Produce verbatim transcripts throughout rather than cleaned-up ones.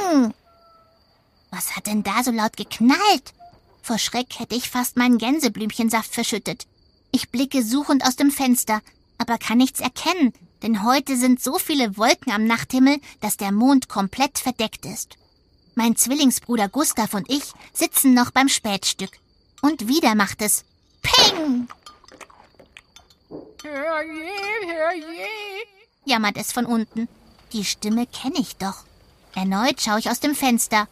Peng! Was hat denn da so laut geknallt? Vor Schreck hätte ich fast meinen Gänseblümchensaft verschüttet. Ich blicke suchend aus dem Fenster, aber kann nichts erkennen, denn heute sind so viele Wolken am Nachthimmel, dass der Mond komplett verdeckt ist. Mein Zwillingsbruder Gustav und ich sitzen noch beim Spätstück. Und wieder macht es Peng! Herrje, herrje, jammert es von unten. Die Stimme kenne ich doch. Erneut schaue ich aus dem Fenster.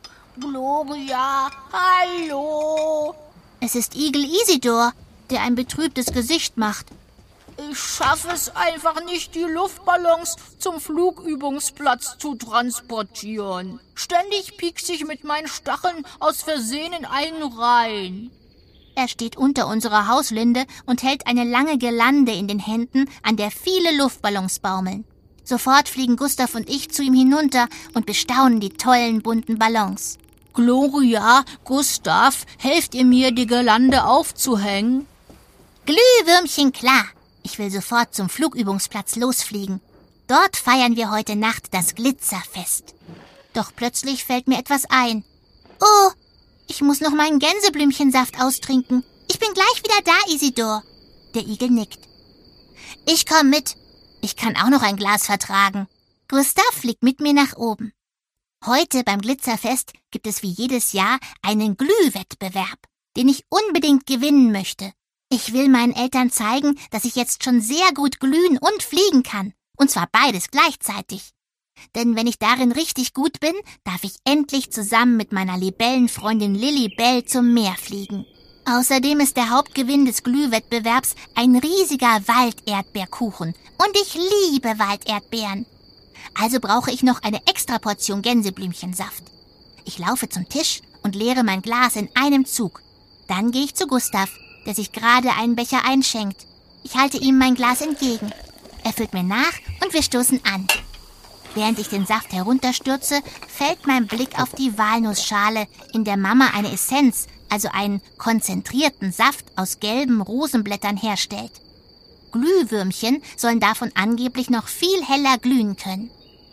Gloria, hallo. Es ist Igel Isidor, der ein betrübtes Gesicht macht. Ich schaffe es einfach nicht, die Luftballons zum Flugübungsplatz zu transportieren. Ständig piekse ich mit meinen Stacheln aus Versehen in einen rein. Er steht unter unserer Hauslinde und hält eine lange Girlande in den Händen, an der viele Luftballons baumeln. Sofort fliegen Gustav und ich zu ihm hinunter und bestaunen die tollen bunten Ballons. Gloria, Gustav, helft ihr mir, die Girlande aufzuhängen? Glühwürmchen, klar. Ich will sofort zum Flugübungsplatz losfliegen. Dort feiern wir heute Nacht das Glitzerfest. Doch plötzlich fällt mir etwas ein. Oh, ich muss noch meinen Gänseblümchensaft austrinken. Ich bin gleich wieder da, Isidor. Der Igel nickt. Ich komm mit. Ich kann auch noch ein Glas vertragen. Gustav fliegt mit mir nach oben. Heute beim Glitzerfest gibt es wie jedes Jahr einen Glühwettbewerb, den ich unbedingt gewinnen möchte. Ich will meinen Eltern zeigen, dass ich jetzt schon sehr gut glühen und fliegen kann. Und zwar beides gleichzeitig. Denn wenn ich darin richtig gut bin, darf ich endlich zusammen mit meiner Libellenfreundin Lilibell zum Meer fliegen. Außerdem ist der Hauptgewinn des Glühwettbewerbs ein riesiger Walderdbeerkuchen. Und ich liebe Walderdbeeren. Also brauche ich noch eine extra Portion Gänseblümchensaft. Ich laufe zum Tisch und leere mein Glas in einem Zug. Dann gehe ich zu Gustav, der sich gerade einen Becher einschenkt. Ich halte ihm mein Glas entgegen. Er füllt mir nach und wir stoßen an. Während ich den Saft herunterstürze, fällt mein Blick auf die Walnussschale, in der Mama eine Essenz, also einen konzentrierten Saft aus gelben Rosenblättern herstellt. Glühwürmchen sollen davon angeblich noch viel heller glühen können.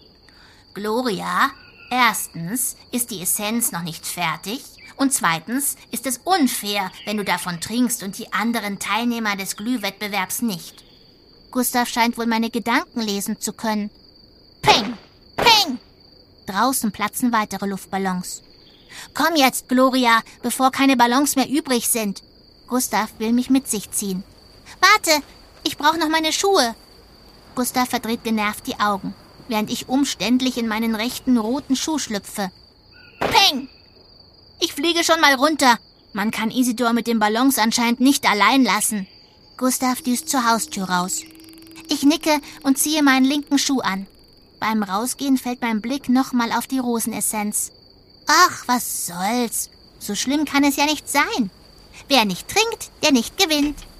Gloria, erstens ist die Essenz noch nicht fertig und zweitens ist es unfair, wenn du davon trinkst und die anderen Teilnehmer des Glühwettbewerbs nicht. Gustav scheint wohl meine Gedanken lesen zu können. Peng, peng! Draußen platzen weitere Luftballons. Komm jetzt, Gloria, bevor keine Ballons mehr übrig sind. Gustav will mich mit sich ziehen. Warte, ich brauche noch meine Schuhe. Gustav verdreht genervt die Augen, während ich umständlich in meinen rechten roten Schuh schlüpfe. Peng! Ich fliege schon mal runter. Man kann Isidor mit den Ballons anscheinend nicht allein lassen. Gustav düst zur Haustür raus. Ich nicke und ziehe meinen linken Schuh an. Beim Rausgehen fällt mein Blick nochmal auf die Rosenessenz. Ach, was soll's? So schlimm kann es ja nicht sein. Wer nicht trinkt, der nicht gewinnt.